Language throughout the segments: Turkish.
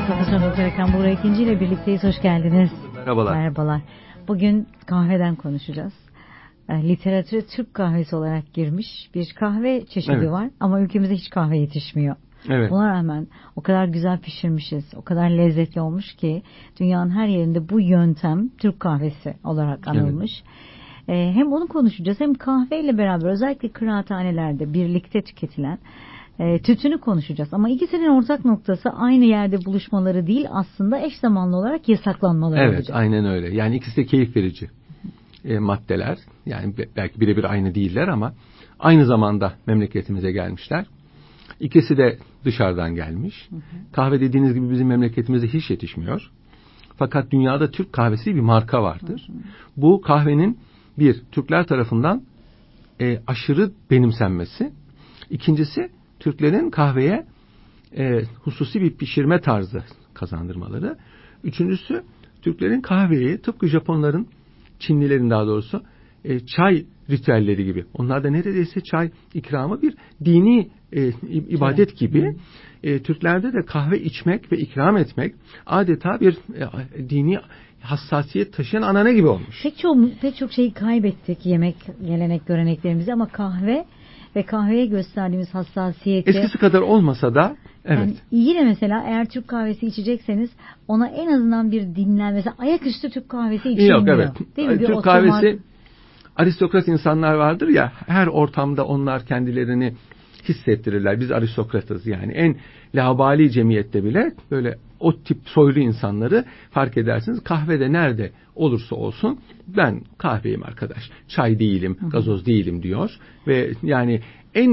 Profesör Doktor Ekrem Buğra İkinci ile birlikteyiz. Hoş geldiniz. Merhabalar. Merhabalar. Bugün kahveden konuşacağız. Literatüre Türk kahvesi olarak girmiş bir kahve çeşidi var ama ülkemizde hiç kahve yetişmiyor. Evet. Buna rağmen o kadar güzel pişirmişiz, o kadar lezzetli olmuş ki dünyanın her yerinde bu yöntem Türk kahvesi olarak anılmış. Evet. Hem onu konuşacağız hem kahveyle beraber özellikle kıraathanelerde birlikte tüketilen tütünü konuşacağız. Ama ikisinin ortak noktası aynı yerde buluşmaları değil, aslında eş zamanlı olarak yasaklanmaları olacak. Evet, aynen öyle. Yani ikisi de keyif verici maddeler. Yani belki birebir aynı değiller ama aynı zamanda memleketimize gelmişler. İkisi de dışarıdan gelmiş. Kahve dediğiniz gibi bizim memleketimizde hiç yetişmiyor. Fakat dünyada Türk kahvesi bir marka vardır. Bu kahvenin Türkler tarafından aşırı benimsenmesi. İkincisi, Türklerin kahveye hususi bir pişirme tarzı kazandırmaları. Üçüncüsü, Türklerin kahveyi tıpkı Japonların, Çinlilerin daha doğrusu çay ritüelleri gibi. Onlar da neredeyse çay ikramı bir dini ibadet gibi. Türklerde de kahve içmek ve ikram etmek adeta bir dini hassasiyet taşıyan anane gibi olmuş. Pek çok şeyi kaybettik, yemek, gelenek, göreneklerimizi, ama kahve ve kahveye gösterdiğimiz hassasiyeti eskisi kadar olmasa da evet. Yani yine mesela eğer Türk kahvesi içecekseniz ona en azından bir dinlen, mesela ayaküstü Türk kahvesi içilmiyor. Yok, evet. Değil mi? Türk kahvesi, aristokrat insanlar vardır ya, her ortamda onlar kendilerini hissettirirler. Biz aristokratız yani. En laubali cemiyette bile böyle o tip soylu insanları fark edersiniz. Kahvede nerede olursa olsun ben kahveyim arkadaş. Çay değilim, gazoz değilim diyor. Ve yani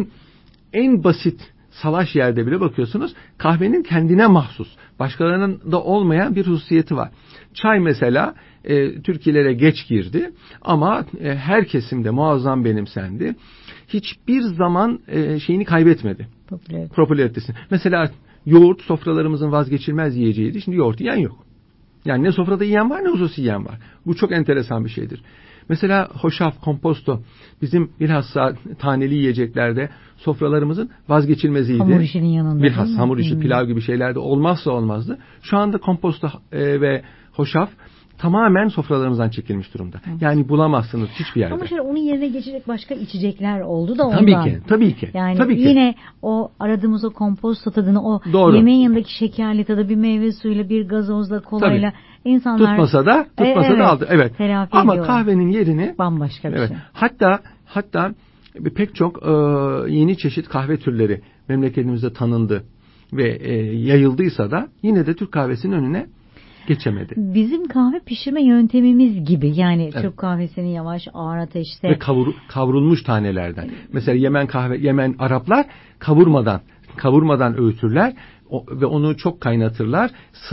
en basit salaş yerde bile bakıyorsunuz kahvenin kendine mahsus, başkalarının da olmayan bir hususiyeti var. Çay mesela Türkiye'lere geç girdi ama her kesimde muazzam benimsendi. Hiçbir zaman şeyini kaybetmedi. Popülaritesini. Mesela yoğurt sofralarımızın vazgeçilmez yiyeceğiydi. Şimdi yoğurt yiyen yok. Yani ne sofrada yiyen var ne hususi yiyen var. Bu çok enteresan bir şeydir. Mesela hoşaf, komposto bizim bilhassa taneli yiyeceklerde sofralarımızın vazgeçilmeziydi. Hamur işinin yanında. Bilhassa hamur işi, pilav gibi şeylerde olmazsa olmazdı. Şu anda komposto ve hoşaf tamamen sofralarımızdan çekilmiş durumda. Evet. Yani bulamazsınız hiçbir yerde. Ama şöyle onun yerine geçecek başka içecekler oldu da ondan. Tabii ki. Yani tabii yine o aradığımız o komposto tadını, o doğru. Yemeğin yanındaki şekerli tadı, bir meyve suyuyla, bir gazozla, kolayla insanlar tutmasa da aldı. Evet. Ama ediyorlar. Kahvenin yerini bambaşka bir şey. Hatta pek çok yeni çeşit kahve türleri memleketimizde tanındı ve yayıldıysa da yine de Türk kahvesinin önüne geçemedi. Bizim kahve pişirme yöntemimiz gibi. Yani Türk kahvesinin yavaş, ağır ateşte ve kavrulmuş tanelerden. Mesela Yemen Araplar kavurmadan öğütürler ve onu çok kaynatırlar.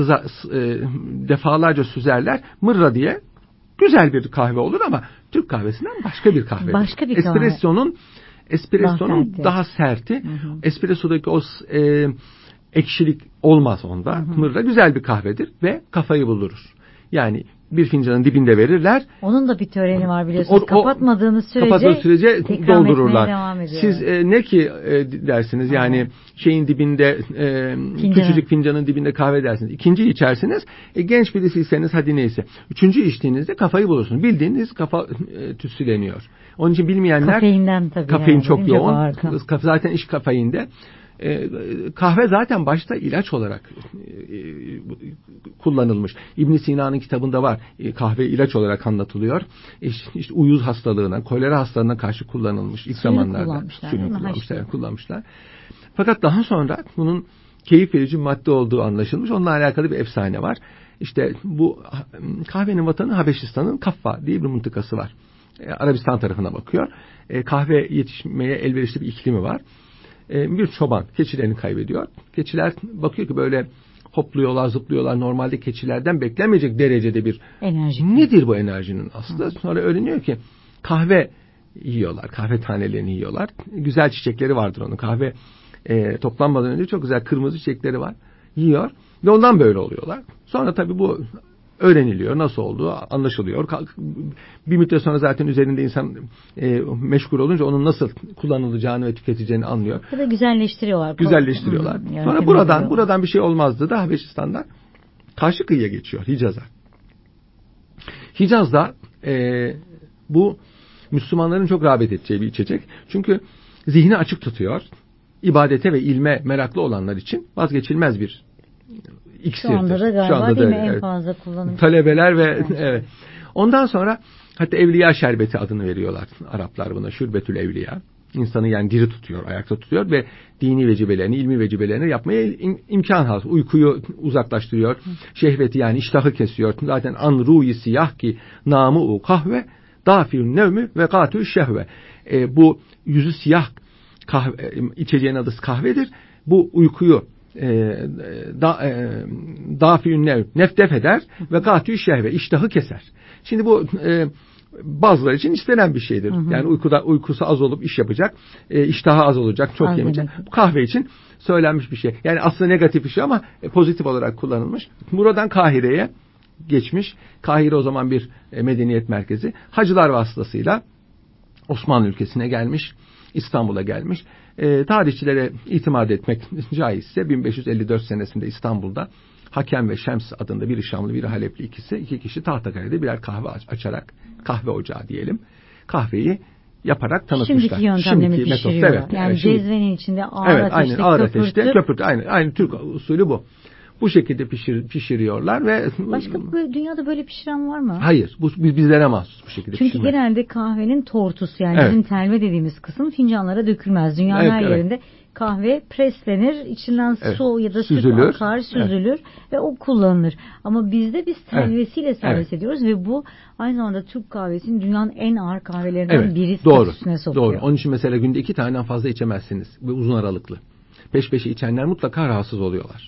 Defalarca süzerler. Mırra diye güzel bir kahve olur ama Türk kahvesinden başka bir kahve. Başka bir kahve. Espresso'nun daha serti. Espresso'daki o ekşilik olmaz onda. Mırra güzel bir kahvedir ve kafayı buldurur. Yani bir fincanın dibinde verirler. Onun da bir töreni var biliyorsunuz. Kapatmadığı sürece doldururlar. Siz ne ki dersiniz yani şeyin dibinde küçücük fincanın dibinde kahve dersiniz. İkinci içersiniz. Genç birisiyseniz hadi neyse. Üçüncü içtiğinizde kafayı bulursunuz. Bildiğiniz kafa tütsüleniyor. Onun için bilmeyenler kafeinden tabii. Kafein çok yoğun. Zaten iş kafeinde. Kahve zaten başta ilaç olarak kullanılmış. İbn Sina'nın kitabında var. Kahve ilaç olarak anlatılıyor. İşte uyuz hastalığına, kolera hastalığına karşı kullanılmış ilk zamanlarda. Suyunu kullanmışlar. Fakat daha sonra bunun keyif verici madde olduğu anlaşılmış. Onunla alakalı bir efsane var. İşte bu kahvenin vatanı Habeşistan'ın Kaffa diye bir mıntıkası var. Arabistan tarafına bakıyor. Kahve yetişmeye elverişli bir iklimi var. Bir çoban keçilerini kaybediyor. Keçiler bakıyor ki böyle hopluyorlar, zıplıyorlar. Normalde keçilerden beklenmeyecek derecede bir enerji. Nedir bu enerjinin aslı? Sonra öğreniyor ki kahve yiyorlar. Kahve tanelerini yiyorlar. Güzel çiçekleri vardır onun. Kahve toplanmadan önce çok güzel kırmızı çiçekleri var. Yiyor ve ondan böyle oluyorlar. Sonra tabii bu öğreniliyor. Nasıl olduğu anlaşılıyor. Bir müddet sonra zaten üzerinde insan meşgul olunca onun nasıl kullanılacağını ve tüketeceğini anlıyor. Ya da güzelleştiriyorlar. Güzelleştiriyorlar. Sonra buradan bir şey olmazdı da Habeşistan'dan karşı kıyıya geçiyor Hicaz'a. Hicaz'da bu Müslümanların çok rağbet edeceği bir içecek. Çünkü zihni açık tutuyor. İbadete ve ilme meraklı olanlar için vazgeçilmez bir iksirdir. Şu anda da galiba değil mi en fazla kullanılan. Talebeler ve evet. Ondan sonra hatta evliya şerbeti adını veriyorlar Araplar buna. Şürbetül evliya. İnsanı yani diri tutuyor, ayakta tutuyor ve dini vecibelerini, ilmi vecibelerini yapmaya imkan has. Uykuyu uzaklaştırıyor. Şehveti yani iştahı kesiyor. Zaten an ruhi siyah ki namı kahve dafi'ün nevmi ve katü şehve. Bu yüzü siyah kahve, içeceğin adı kahvedir. Bu uykuyu dafi'ün nev nefdef eder ve katü şehve iştahı keser. Şimdi bu bazıları için istenen bir şeydir. Yani uykusu az olup iş yapacak, iştahı az olacak, çok yemeyecek. Bu kahve için söylenmiş bir şey. Yani aslında negatif bir şey ama pozitif olarak kullanılmış. Buradan Kahire'ye geçmiş. Kahire o zaman bir medeniyet merkezi. Hacılar vasıtasıyla Osmanlı ülkesine gelmiş, İstanbul'a gelmiş. Tarihçilere itimat etmek caizse 1554 senesinde İstanbul'da Hakem ve Şems adında biri Şamlı biri Halepli iki kişi Tahtakale'de birer kahve açarak kahve ocağı diyelim. Kahveyi yaparak tanıtmışlar. Şimdiki yöntemle mi pişiriyorlar? Evet, yani cezvenin içinde ağır ateşte köpürtü. Aynı Türk usulü bu. Bu şekilde pişiriyorlar ve başka dünyada böyle pişiren var mı? Hayır. Bu bizlere mahsus bu şekilde Çünkü genelde kahvenin tortusu yani bizim telve dediğimiz kısım fincanlara dökülmez. Dünyanın her yerinde kahve preslenir, içinden su ya da süt akar, süzülür ve o kullanılır. Ama bizde biz telvesiyle servis ediyoruz ve bu aynı zamanda Türk kahvesinin dünyanın en ağır kahvelerinden biri statüsüne sokuyor. Doğru. Onun için mesela günde 2 taneden fazla içemezsiniz ve uzun aralıklı. Peş peşe içenler mutlaka rahatsız oluyorlar.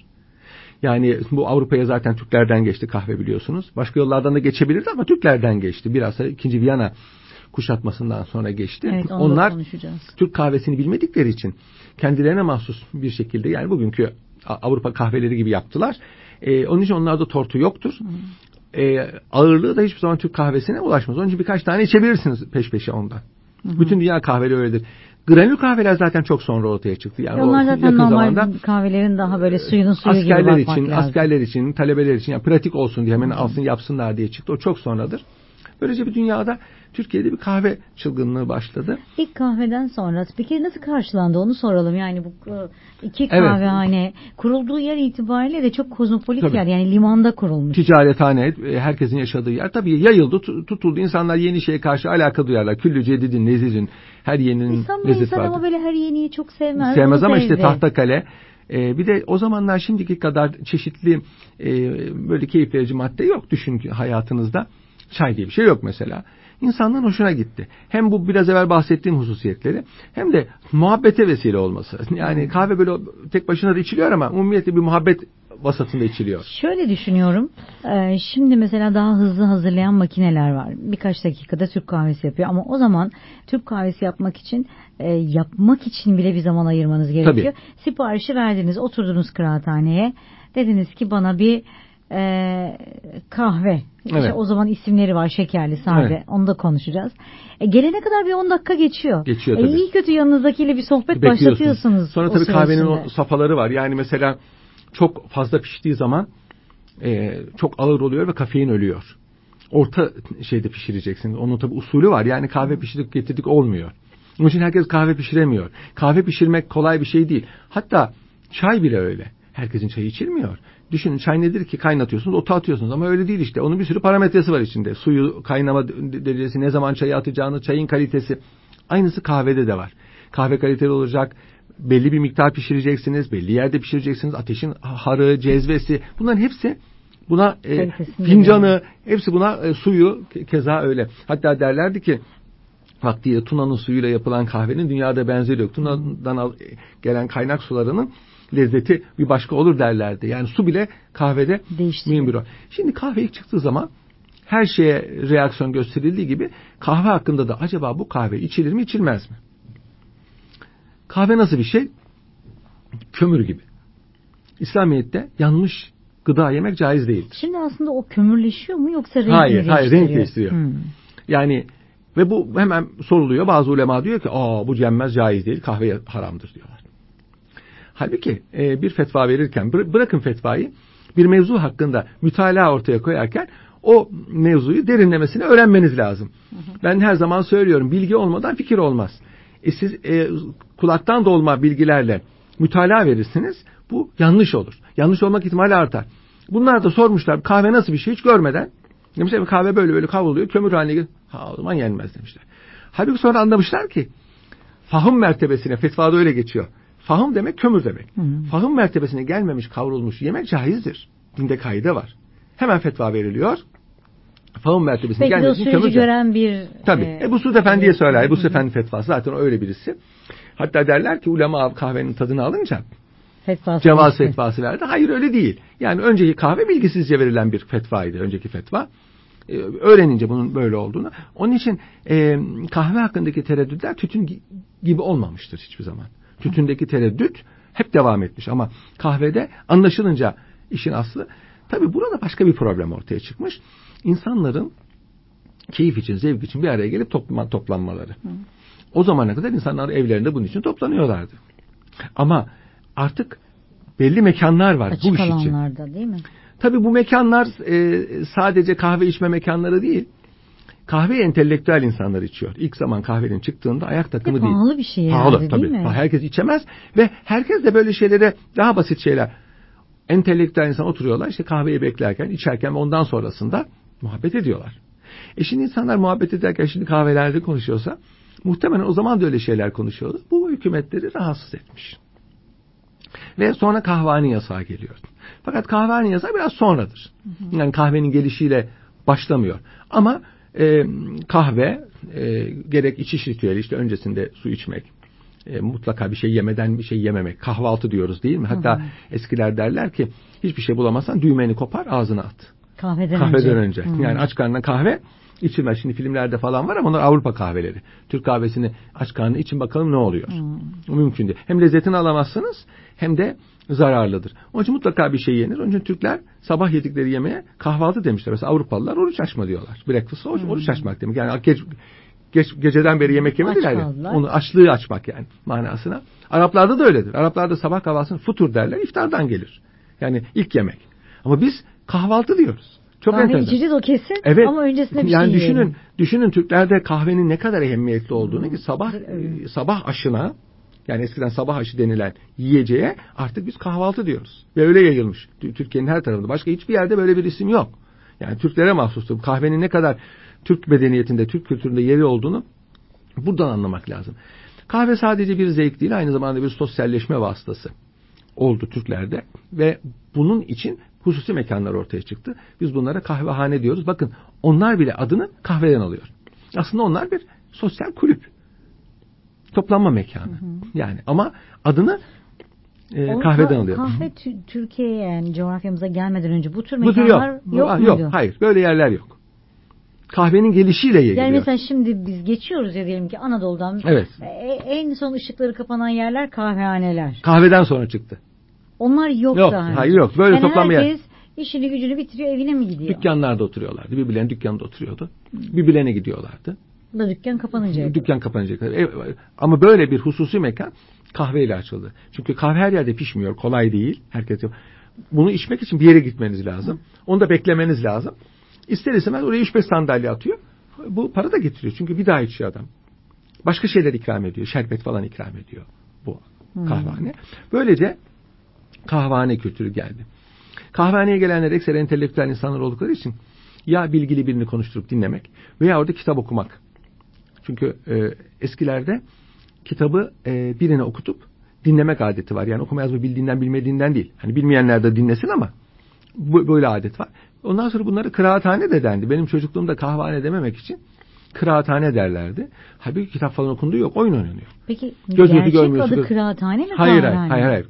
Yani bu Avrupa'ya zaten Türklerden geçti kahve biliyorsunuz. Başka yollardan da geçebilirdi ama Türklerden geçti. Biraz da 2. Viyana kuşatmasından sonra geçti. Evet, onlar Türk kahvesini bilmedikleri için kendilerine mahsus bir şekilde yani bugünkü Avrupa kahveleri gibi yaptılar. Onun için onlarda tortu yoktur. Ağırlığı da hiçbir zaman Türk kahvesine ulaşmaz. Onun için birkaç tane içebilirsiniz peş peşe ondan. Bütün dünya kahveleri öyledir. Granül kahveler zaten çok sonra ortaya çıktı. Yani onlar zaten normal kahvelerin daha böyle suyunun suyu gibi bakmak lazım. Askerler için, talebeler için yani pratik olsun diye hemen alsın yapsınlar diye çıktı. O çok sonradır. Böylece bir dünyada Türkiye'de bir kahve çılgınlığı başladı. İlk kahveden sonra peki nasıl karşılandı onu soralım. Yani bu iki kahvehane kurulduğu yer itibariyle de çok kozmopolit yer. Yani limanda kurulmuş. Ticarethane, herkesin yaşadığı yer. Tabii yayıldı, tutuldu. İnsanlar yeni şeye karşı alaka duyarlar. Küllü cedidin, lezizin. Her yeninin lezzeti vardır. Ama böyle her yeniyi çok sevmez. Sevmez ama işte Tahtakale. Bir de o zamanlar şimdiki kadar çeşitli böyle keyif verici madde yok. Düşün ki hayatınızda. Çay diye bir şey yok mesela. İnsanların hoşuna gitti. Hem bu biraz evvel bahsettiğim hususiyetleri hem de muhabbete vesile olması. Yani kahve böyle tek başına da içiliyor ama umumiyetle bir muhabbet vasatında içiliyor. Şöyle düşünüyorum. Şimdi mesela daha hızlı hazırlayan makineler var. Birkaç dakikada Türk kahvesi yapıyor. Ama o zaman Türk kahvesi yapmak için bile bir zaman ayırmanız gerekiyor. Tabii. Siparişi verdiniz. Oturdunuz kıraathaneye. Dediniz ki bana bir kahve. İşte o zaman isimleri var şekerli, sade. Evet. Onu da konuşacağız. Gelene kadar bir 10 dakika geçiyor. Geçiyor tabii. İyi kötü yanınızdakiyle bir sohbet başlatıyorsunuz. Sonra tabii kahvenin o safhaları var. Yani mesela çok fazla piştiği zaman çok ağır oluyor ve kafein ölüyor. Orta şeyde pişireceksiniz. Onun tabii usulü var. Yani kahve pişirdik getirdik olmuyor. Onun için herkes kahve pişiremiyor. Kahve pişirmek kolay bir şey değil. Hatta çay bile öyle. Herkesin çayı içilmiyor. Düşünün çay nedir ki kaynatıyorsunuz, ota atıyorsunuz ama öyle değil işte. Onun bir sürü parametresi var içinde. Suyu, kaynama derecesi, ne zaman çayı atacağını, çayın kalitesi. Aynısı kahvede de var. Kahve kaliteli olacak. Belli bir miktar pişireceksiniz. Belli yerde pişireceksiniz. Ateşin harı, cezvesi. Bunların hepsi buna fincanı, hepsi buna suyu keza öyle. Hatta derlerdi ki vaktiyle Tuna'nın suyuyla yapılan kahvenin dünyada benzeri yok. Tuna'dan gelen kaynak sularının lezzeti bir başka olur derlerdi. Yani su bile kahvede mühim bir rol. Şimdi kahve ilk çıktığı zaman her şeye reaksiyon gösterildiği gibi kahve hakkında da acaba bu kahve içilir mi içilmez mi? Kahve nasıl bir şey? Kömür gibi. İslamiyet'te yanmış gıda yemek caiz değildir. Şimdi aslında o kömürleşiyor mu yoksa renk Hayır, renk değiştiriyor. Hmm. Yani ve bu hemen soruluyor. Bazı ulema diyor ki bu yenmez, caiz değil, kahve haramdır diyorlar. Halbuki bir fetva verirken bırakın fetvayı, bir mevzu hakkında mütalaa ortaya koyarken o mevzuyu derinlemesine öğrenmeniz lazım. Ben her zaman söylüyorum, bilgi olmadan fikir olmaz. Siz kulaktan dolma bilgilerle mütalaa verirsiniz, bu yanlış olur. Yanlış olmak ihtimali artar. Bunlar da sormuşlar, kahve nasıl bir şey hiç görmeden. Demişler kahve böyle kavruluyor, kömür haline geliyor. O zaman yenmez demişler. Halbuki sonra anlamışlar ki fahım mertebesine, fetvada öyle geçiyor. Fahım demek kömür demek. Fahım mertebesine gelmemiş kavrulmuş yemek caizdir. Dinde kaide var. Hemen fetva veriliyor. Fahım mertebesine gelmemiş kömür. Belki gören bir... Tabii. Ebu Suud Efendi'ye söyler. Ebu Suud Efendi fetvası zaten öyle birisi. Hatta derler ki ulema kahvenin tadını alınca cevaz fetvası verdi. Hayır, öyle değil. Yani önceki kahve bilgisizce verilen bir fetvaydı. Önceki fetva. Öğrenince bunun böyle olduğunu. Onun için kahve hakkındaki tereddütler tütün gibi olmamıştır hiçbir zaman. Tütündeki tereddüt hep devam etmiş ama kahvede anlaşılınca işin aslı. Tabii burada başka bir problem ortaya çıkmış. İnsanların keyif için, zevk için bir araya gelip toplanmaları. O zamana kadar insanlar evlerinde bunun için toplanıyorlardı. Ama artık belli mekanlar var açık bu iş için. Açık alanlarda değil mi? Tabii bu mekanlar sadece kahve içme mekanları değil. Kahve entelektüel insanlar içiyor. İlk zaman kahvenin çıktığında ayak takımı değil. Pahalı bir şey pahalı, tabii. Değil mi? Herkes içemez ve herkes de böyle şeylere, daha basit şeyler. Entelektüel insan oturuyorlar işte kahveyi beklerken, içerken ve ondan sonrasında muhabbet ediyorlar. Şimdi insanlar muhabbet ederken şimdi kahvelerde konuşuyorsa muhtemelen o zaman da öyle şeyler konuşuyordu. Bu hükümetleri rahatsız etmiş. Ve sonra kahvehane yasağı geliyor. Fakat kahvehane yasağı biraz sonradır. Yani kahvenin gelişiyle başlamıyor. Ama kahve gerek içiş ritüeli, işte öncesinde su içmek, mutlaka bir şey yemeden bir şey yememek, kahvaltı diyoruz değil mi? Hatta eskiler derler ki hiçbir şey bulamazsan düğmeni kopar, ağzına at. Kahveden önce. Yani aç karnına kahve içilmez. Şimdi filmlerde falan var ama onlar Avrupa kahveleri. Türk kahvesini aç karnına için bakalım ne oluyor. Mümkün değil. Hem lezzetini alamazsınız hem de zararlıdır. Onun için mutlaka bir şey yenir. Onun için Türkler sabah yedikleri yemeğe kahvaltı demişler. Mesela Avrupalılar oruç açma diyorlar. Breakfast oruç açmak demek. Yani geceden beri yemek yemediler ya. Onu açlığı açmak yani manasına. Araplarda da öyledir. Araplarda sabah kahvaltısını futur derler. İftardan gelir. Yani ilk yemek. Ama biz kahvaltı diyoruz. Çok kahve içeceğiz o kesin. Evet. Ama öncesinde bir yani şey yiyelim. Düşünün Türklerde kahvenin ne kadar ehemmiyetli olduğunu ki sabah aşına, yani eskiden sabah aşı denilen yiyeceğe artık biz kahvaltı diyoruz. Ve öyle yayılmış. Türkiye'nin her tarafında. Başka hiçbir yerde böyle bir isim yok. Yani Türklere mahsustur. Kahvenin ne kadar Türk medeniyetinde, Türk kültüründe yeri olduğunu buradan anlamak lazım. Kahve sadece bir zevk değil, aynı zamanda bir sosyalleşme vasıtası oldu Türklerde ve bunun için hususi mekanlar ortaya çıktı. Biz bunlara kahvehane diyoruz. Bakın onlar bile adını kahveden alıyor. Aslında onlar bir sosyal kulüp. Toplanma mekanı. Yani ama adını kahveden alıyor. Kahve Türkiye'ye, yani coğrafyamıza gelmeden önce bu tür mekanlar yok muydu? Yok, hayır. Böyle yerler yok. Kahvenin gelişiyle geliyor. Yani mesela şimdi biz geçiyoruz ya, diyelim ki Anadolu'dan. Evet. En son ışıkları kapanan yerler kahvehaneler. Kahveden sonra çıktı. Onlar yok daha önce. Hayır yok. Böyle yani toplanma yer. Herkes işini gücünü bitiriyor, evine mi gidiyor? Dükkanlarda oturuyorlardı. Birbirlerinin dükkanında oturuyordu. Birbirlerine gidiyorlardı. Da dükkan kapanıncaya kadar. Dükkan kapanıncaya kadar. Ama böyle bir hususi mekan kahveyle açıldı. Çünkü kahve her yerde pişmiyor. Kolay değil. Herkes bunu içmek için bir yere gitmeniz lazım. Onu da beklemeniz lazım. İster istemez oraya 3-5 sandalye atıyor. Bu para da getiriyor. Çünkü bir daha içiyor adam. Başka şeyler ikram ediyor. Şerbet falan ikram ediyor bu kahvehane. Böylece kahvehane kültürü geldi. Kahvehaneye gelenler ekseri entelektüel insanlar oldukları için ya bilgili birini konuşturup dinlemek veya orada kitap okumak. Çünkü eskilerde kitabı birine okutup dinlemek adeti var. Yani okuma yazma bildiğinden bilmediğinden değil. Hani bilmeyenler de dinlesin ama böyle adet var. Ondan sonra bunları kıraathane de dendi. Benim çocukluğumda kahvehane dememek için kıraathane derlerdi. Halbuki kitap falan okunduğu yok. Oyun oynanıyor. Peki gerçek adı kıraathane mi? Hayır.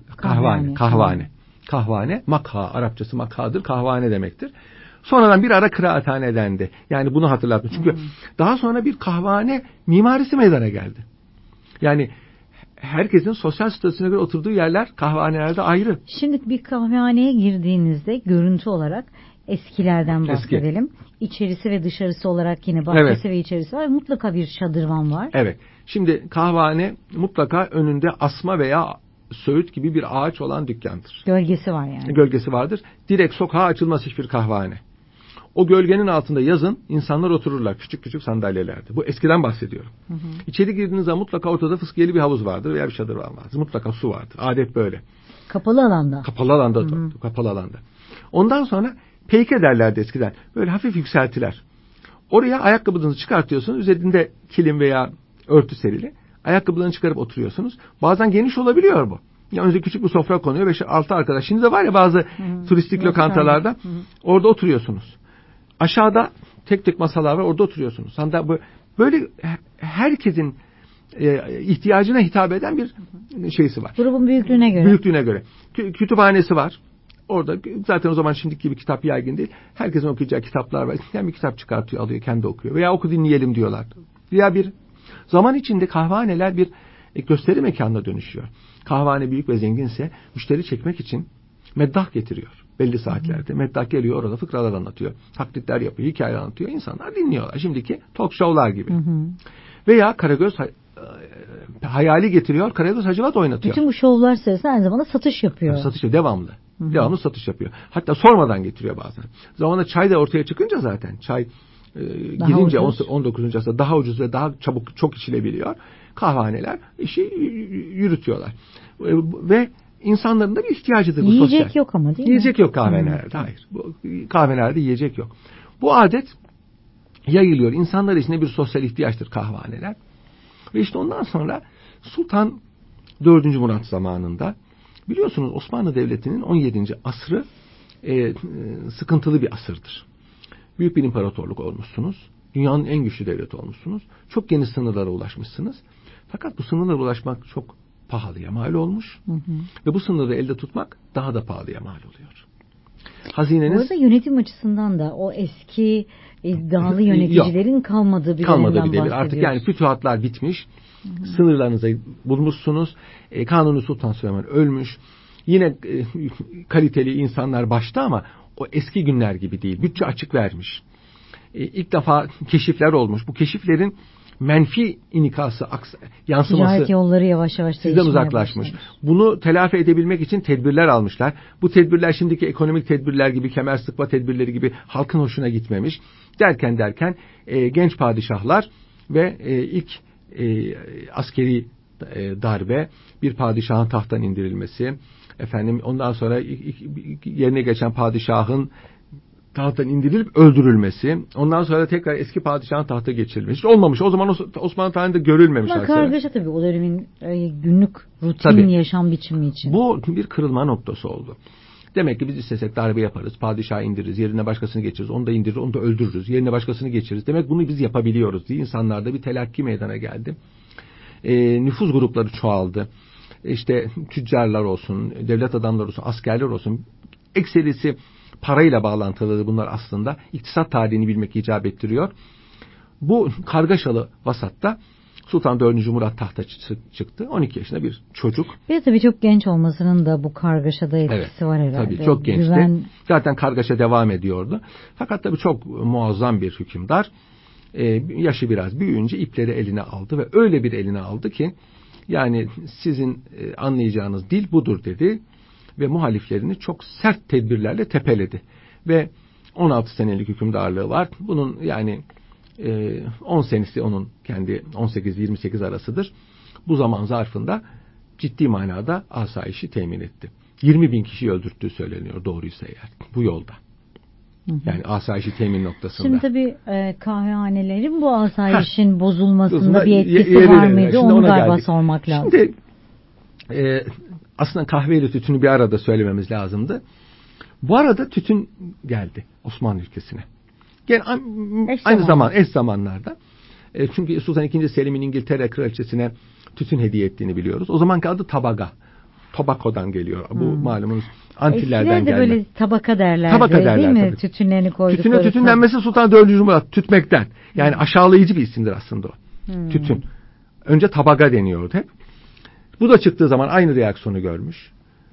Kahvehane. Makha. Arapçası makhadır. Kahvehane demektir. Sonradan bir ara kıraathane dendi. Yani bunu hatırlattım. Çünkü daha sonra bir kahvehane mimarisi meydana geldi. Yani herkesin sosyal statüsüne göre oturduğu yerler kahvehanelerde ayrı. Şimdi bir kahvehaneye girdiğinizde görüntü olarak eskilerden bahsedelim. Eski. İçerisi ve dışarısı olarak yine bahçesi Evet. ve içerisi var. Mutlaka bir şadırvan var. Evet. Şimdi kahvehane mutlaka önünde asma veya söğüt gibi bir ağaç olan dükkandır. Gölgesi var yani. Gölgesi vardır. Direkt sokağa açılmaz hiçbir kahvehane. O gölgenin altında yazın insanlar otururlar küçük küçük sandalyelerde. Bu eskiden bahsediyorum. Hı hı. İçeri girdiğiniz zaman mutlaka ortada fıskiyeli bir havuz vardır veya bir şadırvan vardır. Mutlaka su vardır. Adet böyle. Kapalı alanda. Kapalı alanda. Hı-hı. Kapalı alanda. Ondan sonra peyke derlerdi eskiden. Böyle hafif yükseltiler. Oraya ayakkabınızı çıkartıyorsunuz. Üzerinde kilim veya örtü serili. Ayakkabılarını çıkarıp oturuyorsunuz. Bazen geniş olabiliyor bu. Yani önce küçük bir sofra konuyor. 5-6 arkadaş. Şimdi de var ya bazı turistik lokantalarda. Hı-hı. Orada oturuyorsunuz. Aşağıda tek tek masalar var. Orada oturuyorsunuz. Böyle herkesin ihtiyacına hitap eden bir şeysi var. Grubun büyüklüğüne göre. Büyüklüğüne göre. Kütüphanesi var. Orada zaten o zaman şimdiki gibi kitap yaygın değil. Herkesin okuyacağı kitaplar var. Yani bir kitap çıkartıyor, alıyor, kendi okuyor. Veya oku dinleyelim diyorlar. Veya bir zaman içinde kahvehaneler bir gösteri mekanına dönüşüyor. Kahvehane büyük ve zenginse müşteri çekmek için meddah getiriyor. Belli saatlerde. Meddah geliyor orada fıkralar anlatıyor. Taklitler yapıyor, hikayeler anlatıyor. İnsanlar dinliyorlar. Şimdiki talk show'lar gibi. Veya Karagöz hayali getiriyor. Karagöz Hacivat oynatıyor. Bütün bu şovlar sırasında aynı zamanda satış yapıyor. Yani satış devamlı. Devamlı satış yapıyor. Hatta sormadan getiriyor bazen. Zamanla çay da ortaya çıkınca zaten çay girince 19. asırda daha ucuz ve daha çabuk çok içilebiliyor. Kahvehaneler işi yürütüyorlar. Ve insanların da bir ihtiyacıdır bu sosyal. Yiyecek yok ama değil mi? Yiyecek yok kahvehanelerde. Hayır. Kahvehanelerde yiyecek yok. Bu adet yayılıyor. İnsanlar içinde bir sosyal ihtiyaçtır kahvehaneler. Ve işte ondan sonra Sultan 4. Murat zamanında biliyorsunuz Osmanlı Devleti'nin 17. asrı sıkıntılı bir asırdır. Büyük bir imparatorluk olmuşsunuz. Dünyanın en güçlü devleti olmuşsunuz. Çok geniş sınırlara ulaşmışsınız. Fakat bu sınırlara ulaşmak çok pahalıya mal olmuş. Ve bu sınırı elde tutmak daha da pahalıya mal oluyor. Hazineniz... Bu arada yönetim açısından da o eski iddialı yöneticilerin kalmadığı bir devir. Artık yani fütühatlar bitmiş. Sınırlarınızı bulmuşsunuz. Kanuni Sultan Süleyman ölmüş. Yine kaliteli insanlar başta ama o eski günler gibi değil. Bütçe açık vermiş. İlk defa keşifler olmuş. Bu keşiflerin menfi inikası, yansıması ticaret yolları yavaş yavaş sizden uzaklaşmış. Bunu telafi edebilmek için tedbirler almışlar. Bu tedbirler şimdiki ekonomik tedbirler gibi, kemer sıkma tedbirleri gibi halkın hoşuna gitmemiş. Derken genç padişahlar ve ilk askeri darbe, bir padişahın tahttan indirilmesi, ondan sonra yerine geçen padişahın tahttan indirilip öldürülmesi, ondan sonra tekrar eski padişahın tahta geçirilmesi. Hiç olmamış. O zaman Osmanlı tarihinde görülmemiş. Ama kargaşa tabii o dönemin günlük rutin yaşam biçimi için. Bu bir kırılma noktası oldu. Demek ki biz istesek darbe yaparız, padişahı indiririz, yerine başkasını geçiririz, onu da indirir, onu da öldürürüz, yerine başkasını geçiririz. Demek bunu biz yapabiliyoruz diye insanlarda bir telakki meydana geldi. Nüfuz grupları çoğaldı. İşte tüccarlar olsun, devlet adamları olsun, askerler olsun. Ekserisi parayla bağlantılı bunlar aslında. İktisat tarihini bilmek icap ettiriyor. Bu kargaşalı vasatta Sultan 4. Murat tahta çıktı. 12 yaşında bir çocuk. Bir tabii çok genç olmasının da bu kargaşada etkisi var herhalde. Tabii çok gençti. Zaten kargaşa devam ediyordu. Fakat tabii çok muazzam bir hükümdar. Yaşı biraz büyüyünce ipleri eline aldı ve öyle bir eline aldı ki yani sizin anlayacağınız dil budur dedi ve muhaliflerini çok sert tedbirlerle tepeledi. Ve 16 senelik hükümdarlığı var. Bunun yani 10 senesi onun kendi 18-28 arasıdır. Bu zaman zarfında ciddi manada asayişi temin etti. 20.000 kişiyi öldürttüğü söyleniyor doğruysa eğer bu yolda. Yani asayişi temin noktasında. Şimdi tabii kahvehanelerin bu asayişin bozulmasında bir etkisi var mıydı? Onu galiba geldik. Sormak lazım. Şimdi aslında kahve ile tütünü bir arada söylememiz lazımdı. Bu arada tütün geldi Osmanlı ülkesine. Eş zamanlarda. Çünkü Sultan II. Selim'in İngiltere kraliçesine tütün hediye ettiğini biliyoruz. O zamanki adı tabaga. Tobako'dan geliyor. Bu malumunuz Antiller'den gelme. Böyle tabaka derlerdi değil mi? Tabii. Tütünlerini koydukları. Tütünlenmesi Sultan 4. Murat tütmekten. Yani aşağılayıcı bir isimdir aslında o. Tütün. Önce tabaga deniyordu hep. Bu da çıktığı zaman aynı reaksiyonu görmüş.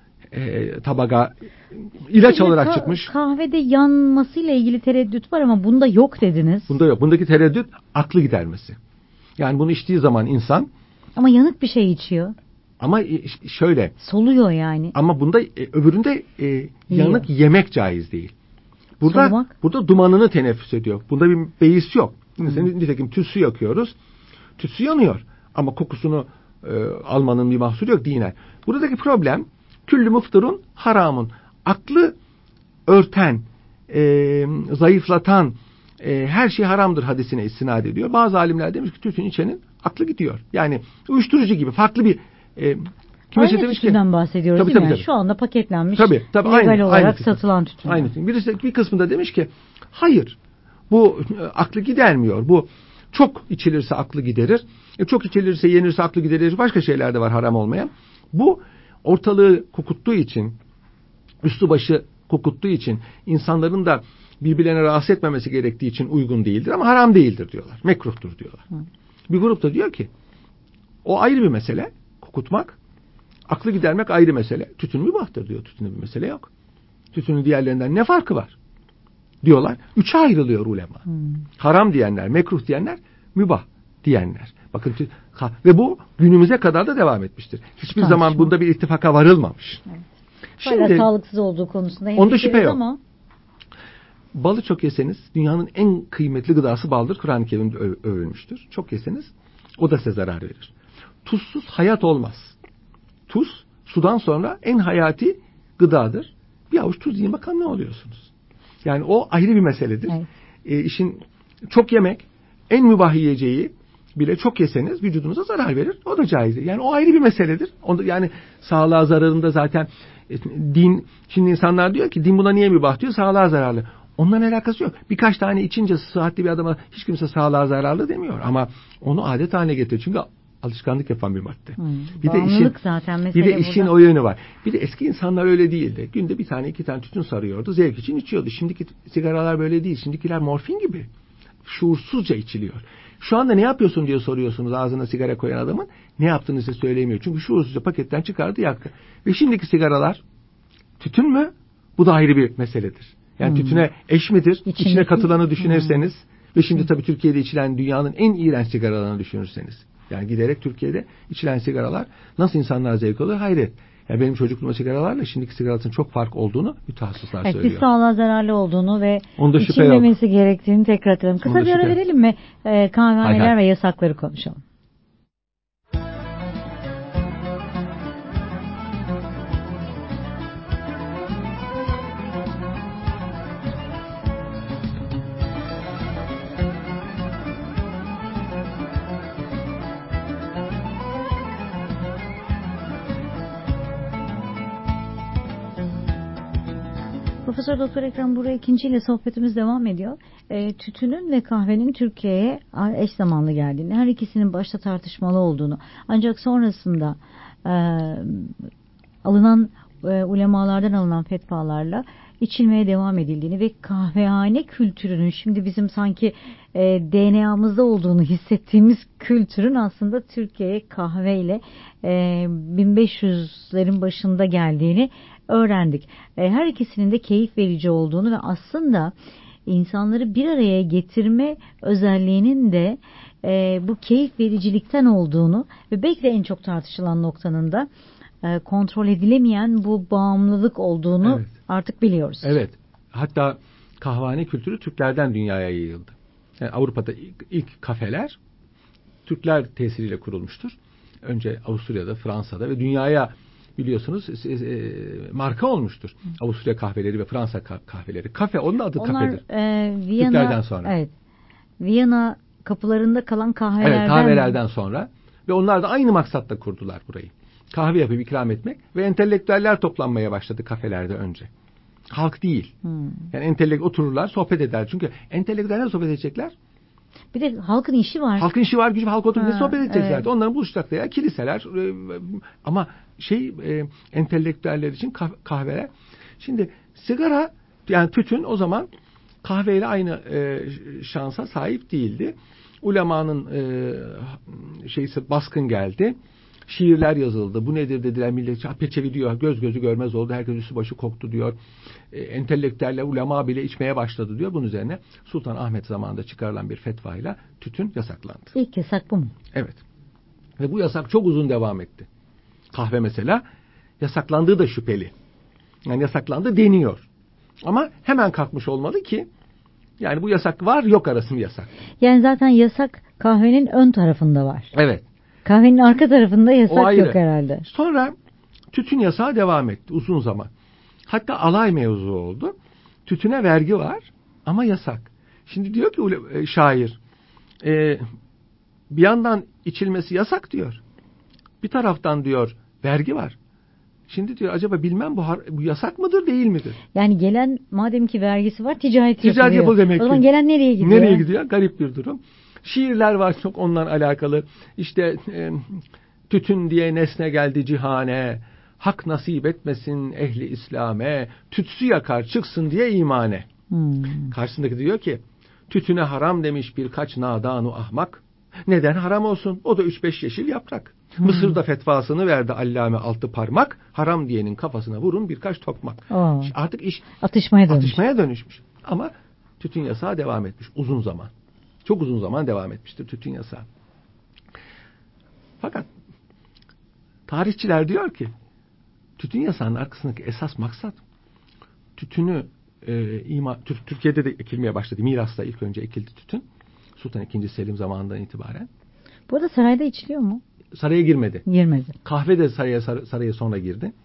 Tabaga ilaç Şimdi olarak çıkmış. Kahvede yanmasıyla ilgili tereddüt var ama bunda yok dediniz. Bunda yok. Bundaki tereddüt aklı gidermesi. Yani bunu içtiği zaman insan, Ama yanık bir şey içiyor. ama şöyle. Soluyor yani. Ama bunda öbüründe yanık yemek caiz değil. Burada dumanını teneffüs ediyor. Bunda bir beis yok. Nitekim tütsü yakıyoruz. Tütsü yanıyor. Ama kokusunu almanın bir mahsuru yok dinen. Buradaki problem küllü mufturun haramun. Aklı örten, zayıflatan her şey haramdır hadisine istinad ediyor. Bazı alimler demiş ki tütün içenin aklı gidiyor. Yani uyuşturucu gibi farklı bir aynı demiş tütünden bahsediyoruz tabii, değil mi? Tabii. Yani şu anda paketlenmiş legal olarak satılan tütün. Aynı tütün. Bir kısmı da demiş ki hayır, bu aklı gidermiyor. Bu çok içilirse aklı giderir. Çok içilirse, yenirse aklı giderir. Başka şeyler de var haram olmayan. Bu ortalığı kokuttuğu için, üstü başı kokuttuğu için, insanların da birbirlerine rahatsız etmemesi gerektiği için uygun değildir ama haram değildir diyorlar. Mekruhtur diyorlar. Bir grup da diyor ki o ayrı bir mesele, kokutmak. Aklı gidermek ayrı mesele. Tütün mübahtır diyor. Tütünde bir mesele yok. Tütünün diğerlerinden ne farkı var? Diyorlar. Üçe ayrılıyor ulema. Haram diyenler, mekruh diyenler, mübah diyenler. Bakın ve bu günümüze kadar da devam etmiştir. Hiçbir zaman bunda bir ittifaka varılmamış. Evet. Şimdi sağlıksız olduğu konusunda onda şüphe yok. Ama balı çok yeseniz dünyanın en kıymetli gıdası baldır. Kur'an-ı Kerim'de övülmüştür. Çok yeseniz o da size zarar verir. Tuzsuz hayat olmaz. Tuz, sudan sonra en hayati gıdadır. Bir avuç tuz yiyin bakalım ne oluyorsunuz. Yani o ayrı bir meseledir. Evet. İşin çok yemek, en mübah yiyeceği bile çok yeseniz vücudunuza zarar verir. O da caizdir. Yani o ayrı bir meseledir. Yani sağlığa zararında zaten din, şimdi insanlar diyor ki din buna niye mübah diyor, sağlığa zararlı. Onların alakası yok. Birkaç tane içince sıhhatli bir adama hiç kimse sağlığa zararlı demiyor. Ama onu adet haline getiriyor. Çünkü alışkanlık yapan bir madde. Bir de işin o yönü var. Bir de eski insanlar öyle değildi. Günde bir tane iki tane tütün sarıyordu. Zevk için içiyordu. Şimdiki sigaralar böyle değil. Şimdikiler morfin gibi. Şuursuzca içiliyor. Şu anda ne yapıyorsun diye soruyorsunuz ağzına sigara koyan adamın. Ne yaptığını size söyleyemiyor. Çünkü şuursuzca paketten çıkardı yaktı. Ve şimdiki sigaralar tütün mü? Bu da ayrı bir meseledir. Yani tütüne eş midir? İçine katılanı düşünürseniz ve şimdi tabii Türkiye'de içilen dünyanın en iğrenç sigaralarını düşünürseniz. Yani giderek Türkiye'de içilen sigaralar nasıl insanlar zevk alıyor? Hayret. Yani benim çocukluğumda sigaralarla şimdiki sigaranın çok fark olduğunu mütehassıslar söylüyor. Evet, sağlığa zararlı olduğunu ve içilmemesi gerektiğini tekrar edelim. Kısa bir ara verelim mi? Kahvehaneler ve yasakları konuşalım. Profesör Doktor Ekrem Buğra İkinci ile sohbetimiz devam ediyor. Tütünün ve kahvenin Türkiye'ye eş zamanlı geldiğini, her ikisinin başta tartışmalı olduğunu, ancak sonrasında ulemalardan alınan fetvalarla içilmeye devam edildiğini ve kahvehane kültürünün şimdi bizim sanki DNA'mızda olduğunu hissettiğimiz kültürün aslında Türkiye'ye kahveyle 1500'lerin başında geldiğini öğrendik. Her ikisinin de keyif verici olduğunu ve aslında insanları bir araya getirme özelliğinin de bu keyif vericilikten olduğunu ve belki de en çok tartışılan noktanın da kontrol edilemeyen bu bağımlılık olduğunu artık biliyoruz. Evet. Hatta kahvehane kültürü Türklerden dünyaya yayıldı. Yani Avrupa'da ilk kafeler Türkler tesiriyle kurulmuştur. Önce Avusturya'da, Fransa'da ve dünyaya biliyorsunuz marka olmuştur. Avusturya kahveleri ve Fransa kahveleri. Kafe onun adı kafedir. Türklerden sonra. Evet. Viyana kapılarında kalan kahvelerden. Evet, kahvelerden sonra ve onlar da aynı maksatla kurdular burayı. Kahve yapıp ikram etmek ve entelektüeller toplanmaya başladı kafelerde önce. Halk değil. Yani otururlar, sohbet eder. Çünkü entelektüeller sohbet edecekler. Bir de halkın işi var. Halkın işi var, gücü, halk oturup sohbet edecekler. Evet. Onların buluşacakları yer kiliseler ama entelektüeller için kahveler. Şimdi sigara yani tütün o zaman kahveyle aynı şansa sahip değildi. Ulemanın baskın geldi. Şiirler yazıldı. Bu nedir dediler. Millet peçevi diyor. Göz gözü görmez oldu. Herkes üstü başı koktu diyor. Entelektüeller, ulema bile içmeye başladı diyor. Bunun üzerine Sultan Ahmet zamanında çıkarılan bir fetvayla tütün yasaklandı. İlk yasak bu mu? Evet. Ve bu yasak çok uzun devam etti. Kahve mesela yasaklandığı da şüpheli. Yani yasaklandı deniyor. Ama hemen kalkmış olmalı ki yani bu yasak var yok arası bir yasak. Yani zaten yasak kahvenin ön tarafında var. Evet. Kahvenin arka tarafında yasak yok herhalde. Sonra tütün yasağı devam etti uzun zaman. Hatta alay mevzu oldu. Tütüne vergi var ama yasak. Şimdi diyor ki şair bir yandan içilmesi yasak diyor. Bir taraftan diyor vergi var. Şimdi diyor acaba bilmem bu yasak mıdır değil midir? Yani gelen madem ki vergisi var ticaret yapılıyor demek ki. O zaman gelen nereye gidiyor? Nereye gidiyor? Garip bir durum. Şiirler var çok onunla alakalı. İşte tütün diye nesne geldi cihane. Hak nasip etmesin ehli İslam'e. Tütsü yakar çıksın diye imane. Karşısındaki diyor ki tütüne haram demiş birkaç nadanu ahmak. Neden haram olsun? O da 3-5 yeşil yaprak. Mısır'da fetvasını verdi Allame altı parmak. Haram diyenin kafasına vurun birkaç tokmak. Artık iş atışmaya dönüşmüş. Ama tütün yasağı devam etmiş uzun zaman. Çok uzun zaman devam etmiştir tütün yasağı. Fakat tarihçiler diyor ki tütün yasağının arkasındaki esas maksat tütünü Türkiye'de de ekilmeye başladı. Miras'ta ilk önce ekildi tütün. Sultan II. Selim zamanından itibaren. Bu arada sarayda içiliyor mu? Saraya girmedi. Girmedi. Kahve de saraya sonra girdi.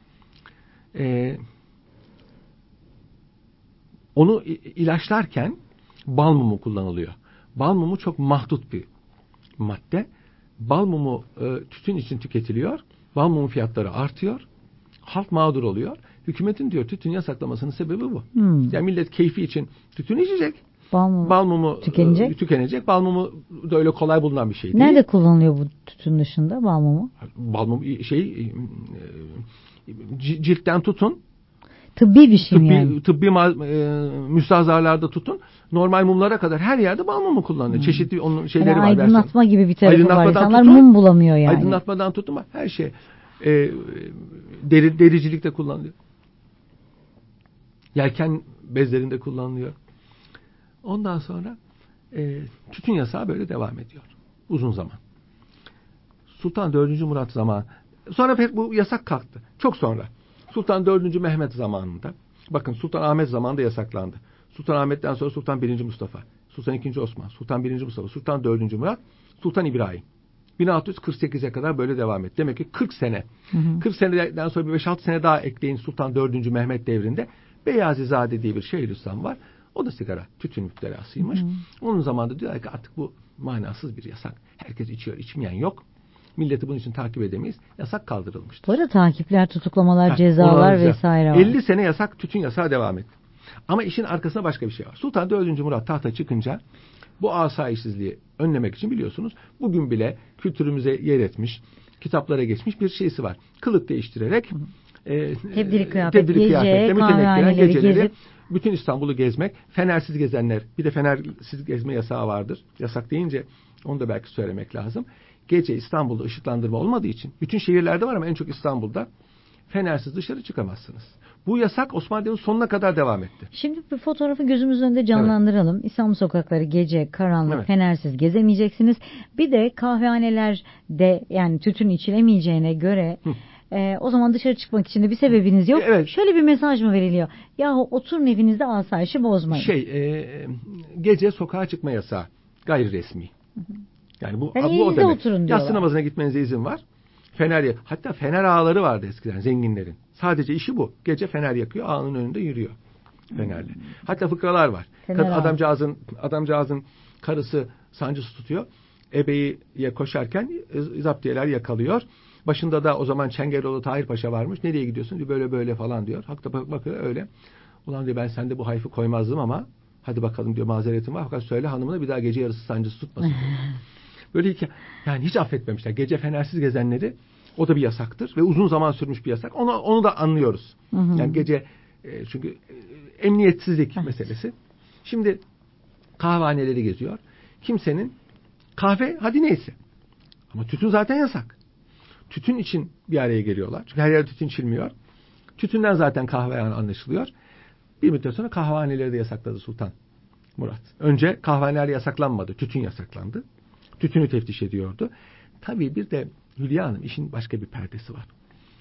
Onu ilaçlarken bal mumu kullanılıyor. Bal mumu çok mahdut bir madde. Bal mumu tütün için tüketiliyor. Bal mumu fiyatları artıyor. Halk mağdur oluyor. Hükümetin diyor tütün yasaklamasının sebebi bu. Yani millet keyfi için tütün içecek. Bal mumu tükenecek. Bal mumu da öyle kolay bulunan bir şey değil. Nerede kullanılıyor bu tütün dışında bal mumu? Bal mumu ciltten tutun. Tıbbi bir şey yani. Tıbbi müstahzarlarda tutun. Normal mumlara kadar her yerde bal mumu kullanılıyor. Çeşitli onun şeyleri var. Aydınlatma gibi bir tarafı var. İnsanlar mum bulamıyor yani. Aydınlatmadan tutun her şey. Dericilikte kullanılıyor. Yelken bezlerinde kullanılıyor. Ondan sonra tütün yasağı böyle devam ediyor. Uzun zaman. Sultan 4. Murat zamanı. Sonra pek bu yasak kalktı. Çok sonra. Sultan 4. Mehmet zamanında. Bakın Sultan Ahmet zamanında yasaklandı. Sultan Ahmet'ten sonra Sultan 1. Mustafa. Sultan 2. Osman. Sultan 1. Mustafa. Sultan 4. Murat. Sultan İbrahim. 1648'e kadar böyle devam etti. Demek ki 40 sene. 40 seneden sonra bir 5-6 sene daha ekleyin Sultan 4. Mehmet devrinde. Beyazizade diye bir Şeyhülislam var. O da sigara, tütün müptelasıymış. Onun zamanında diyorlar ki artık bu manasız bir yasak. Herkes içiyor, içmeyen yok. Milleti bunun için takip edemeyiz. Yasak kaldırılmıştır. Bu arada takipler, tutuklamalar, cezalar vesaire var. 50 sene yasak, tütün yasağı devam etti. Ama işin arkasında başka bir şey var. Sultan 4. Murat tahta çıkınca bu asayişsizliği önlemek için biliyorsunuz bugün bile kültürümüze yer etmiş, kitaplara geçmiş bir şeysi var. Kılık değiştirerek tebdili kıyafetle mütenekkeren geceleri bütün İstanbul'u gezmek, fenersiz gezenler, bir de fenersiz gezme yasağı vardır. Yasak deyince onu da belki söylemek lazım. Gece İstanbul'da ışıklandırma olmadığı için, bütün şehirlerde var ama en çok İstanbul'da fenersiz dışarı çıkamazsınız. Bu yasak Osmanlı Devleti'nin sonuna kadar devam etti. Şimdi bir fotoğrafı gözümüzün önünde canlandıralım. Evet. İstanbul sokakları gece, karanlık, evet. Fenersiz gezemeyeceksiniz. Bir de kahvehanelerde yani tütün içilemeyeceğine göre o zaman dışarı çıkmak için de bir sebebiniz yok. Evet. Şöyle bir mesaj mı veriliyor? Yahu oturun evinizde asayişi bozmayın. Gece sokağa çıkma yasağı. Gayri resmi. Yani bu o demek. Oturun diyorlar. Yatsı namazına gitmenize izin var. Hatta fener ağaları vardı eskiden zenginlerin. Sadece işi bu. Gece fener yakıyor, ağanın önünde yürüyor fenerle. Hatta fıkralar var. Adamcağızın karısı sancısı tutuyor. Ebeğiye koşarken zaptiyeler yakalıyor. Başında da o zaman Çengelolu Tahir Paşa varmış. Nereye gidiyorsun? Diyor, böyle böyle falan diyor. Hakta bakıyor öyle. Ulan diyor ben sende bu hayfı koymazdım ama hadi bakalım diyor mazeretim var. Fakat söyle hanımına bir daha gece yarısı sancısı tutmasın diyor. Böyle yani hiç affetmemişler. Gece fenersiz gezenleri o da bir yasaktır ve uzun zaman sürmüş bir yasak. Onu da anlıyoruz. Yani gece çünkü emniyetsizlik meselesi. Şimdi kahvehaneleri geziyor. Kimsenin kahve hadi neyse. Ama tütün zaten yasak. tütün için bir araya geliyorlar. Çünkü her yerde tütün içilmiyor. Tütünden zaten kahvehane anlaşılıyor. Bir müddet sonra kahvehaneleri de yasakladı Sultan Murat. Önce kahvehaneler yasaklanmadı. Tütün yasaklandı. Tütünü teftiş ediyordu. Tabii bir de Hülya Hanım işin başka bir perdesi var.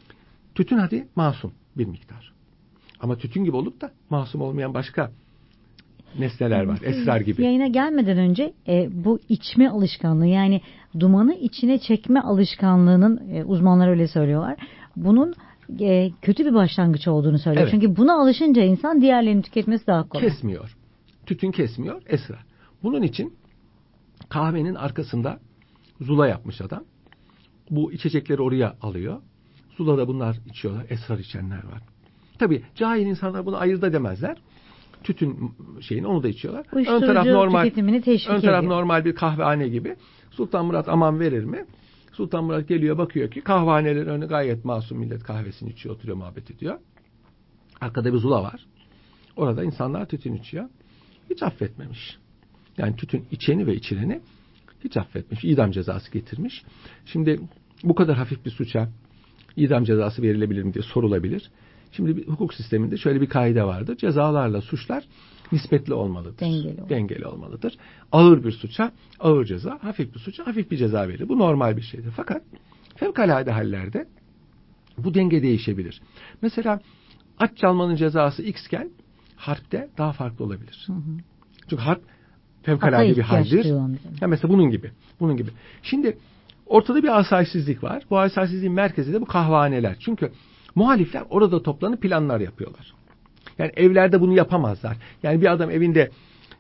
Tütün hadi masum bir miktar. Ama tütün gibi olup da masum olmayan başka nesneler var. Esrar gibi. Yayına gelmeden önce bu içme alışkanlığı, yani dumanı içine çekme alışkanlığının uzmanlar öyle söylüyorlar. Bunun kötü bir başlangıç olduğunu söylüyor. Evet. Çünkü buna alışınca insan diğerlerini tüketmesi daha kolay. Kesmiyor. Tütün kesmiyor. Esrar. Bunun için kahvenin arkasında zula yapmış adam. Bu içecekleri oraya alıyor. Zulada bunlar içiyorlar. Esrar içenler var. Tabii cahil insanlar bunu ayırt edemezler. Tütün şeyini onu da içiyorlar. Uyuşturucu tüketimini teşvik ediyor. Ön taraf normal bir kahvehane gibi. Sultan Murat aman verir mi? Sultan Murat geliyor, bakıyor ki kahvehanelerin önü gayet masum, millet kahvesini içiyor, oturuyor, muhabbet ediyor. Arkada bir zula var. Orada insanlar tütün içiyor. Hiç affetmemiş. Yani tütün içeni ve içireni hiç affetmiş. İdam cezası getirmiş. Şimdi bu kadar hafif bir suça idam cezası verilebilir mi diye sorulabilir. Şimdi bir hukuk sisteminde şöyle bir kaide vardır. Cezalarla suçlar nispetli olmalıdır. Dengeli olmalıdır. Ağır bir suça ağır ceza, hafif bir suça hafif bir ceza verilir. Bu normal bir şeydir. Fakat fevkalade hallerde bu denge değişebilir. Mesela aç çalmanın cezası X iken harpte daha farklı olabilir. Hı hı. Çünkü harp fevkalade bir haldir. Ya mesela bunun gibi. Şimdi ortada bir asayişsizlik var. Bu asayişsizliğin merkezi de bu kahvehaneler. Çünkü muhalifler orada toplanıp planlar yapıyorlar. Yani evlerde bunu yapamazlar. Yani bir adam evinde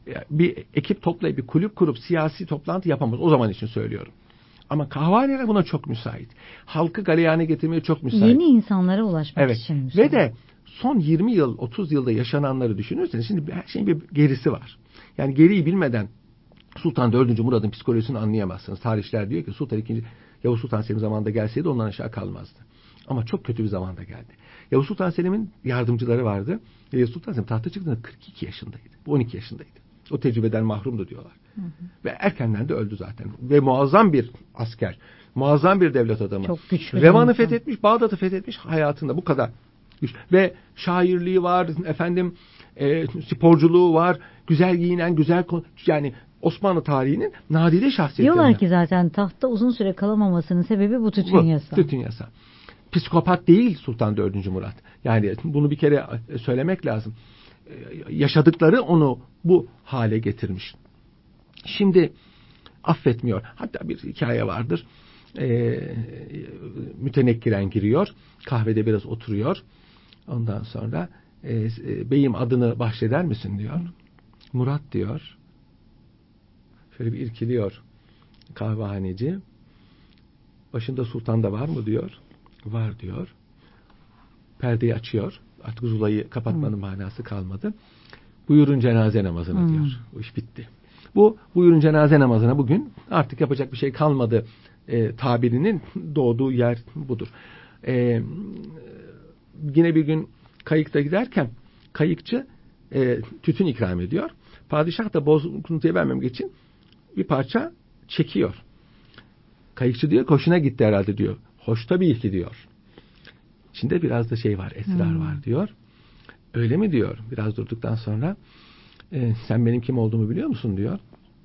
bir ekip toplayıp bir kulüp kurup siyasi toplantı yapamaz. O zaman için söylüyorum. Ama kahvehaneler buna çok müsait. Halkı galeyana getirmeye çok müsait. Yeni insanlara ulaşmak için müsait. Ve de son 20 yıl, 30 yılda yaşananları düşünürseniz şimdi her şeyin bir gerisi var. Yani geriyi bilmeden Sultan 4. Murad'ın psikolojisini anlayamazsınız. Tarihçiler diyor ki Sultan 2. Yavuz Sultan Selim zamanında gelseydi ondan aşağı kalmazdı. Ama çok kötü bir zamanda geldi. Yavuz Sultan Selim'in yardımcıları vardı. Yavuz Sultan Selim tahta çıktığında 42 yaşındaydı. Bu 12 yaşındaydı. O tecrübeden mahrumdu diyorlar. Hı hı. Ve erkenden de öldü zaten. Ve muazzam bir asker. Muazzam bir devlet adamı. Çok güçlü. Revan'ı fethetmiş, Bağdat'ı fethetmiş hayatında bu kadar. Ve şairliği var, sporculuğu var, güzel giyinen, yani Osmanlı tarihinin nadide şahsiyetlerinden. Diyorlar ki zaten tahtta uzun süre kalamamasının sebebi bu tütün yasağı. Tütün yasağı. Psikopat değil Sultan 4. Murat. Yani bunu bir kere söylemek lazım. Yaşadıkları onu bu hale getirmiş. Şimdi affetmiyor. Hatta bir hikaye vardır. Mütenekkiren giriyor. Kahvede biraz oturuyor. Ondan sonra beyim adını bahşeder misin diyor. Murat diyor. Şöyle bir irkiliyor kahvehaneci. Başında sultan da var mı diyor. Var diyor. Perdeyi açıyor. Artık zulayı kapatmanın manası kalmadı. Buyurun cenaze namazına diyor. Bu iş bitti. Buyurun cenaze namazına bugün artık yapacak bir şey kalmadı tabirinin doğduğu yer budur. Yine bir gün kayıkta giderken kayıkçı tütün ikram ediyor. Padişah da bozuntuya vermemek için bir parça çekiyor. Kayıkçı diyor hoşuna gitti herhalde diyor. Hoş tabii ki diyor. İçinde biraz da şey var, esrar var diyor. Öyle mi diyor. Biraz durduktan sonra sen benim kim olduğumu biliyor musun diyor.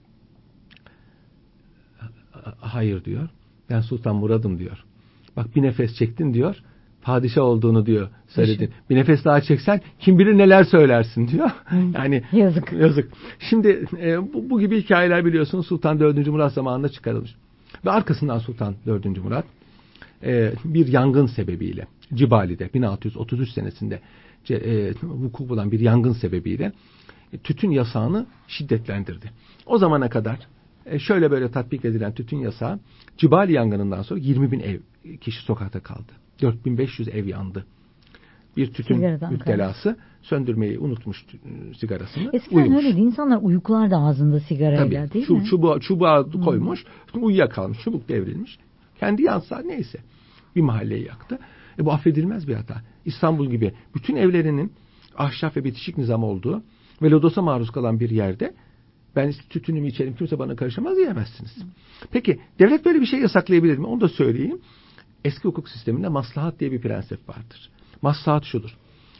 Hayır diyor. Ben Sultan Murad'ım diyor. Bak bir nefes çektin diyor. Padişah olduğunu diyor söyledin. Bir nefes daha çeksen kim bilir neler söylersin diyor. Yani yazık. Şimdi bu gibi hikayeler biliyorsunuz Sultan 4. Murat zamanında çıkarılmış. Ve arkasından Sultan 4. Murat bir yangın sebebiyle Cibali'de 1633 senesinde vuku bulan bir yangın sebebiyle tütün yasağını şiddetlendirdi. O zamana kadar şöyle böyle tatbik edilen tütün yasağı Cibali yangınından sonra 20.000 kişi sokakta kaldı. 4.500 ev yandı. Bir tütün müptelası söndürmeyi unutmuş sigarasını. Eskiden uyumuş. Öyleydi. İnsanlar uyuklardı ağzında sigarayla. Tabii, değil mi? Çubuğa koymuş. Uyuyakalmış. Çubuk devrilmiş. Kendi yansa neyse. Bir mahalleyi yaktı. Bu affedilmez bir hata. İstanbul gibi bütün evlerinin ahşap ve bitişik nizam olduğu ve lodosa maruz kalan bir yerde ben tütünümü içerim kimse bana karışamaz diyemezsiniz. Peki devlet böyle bir şey yasaklayabilir mi? Onu da söyleyeyim. eski hukuk sisteminde maslahat diye bir prensip vardır. Maslahat şudur.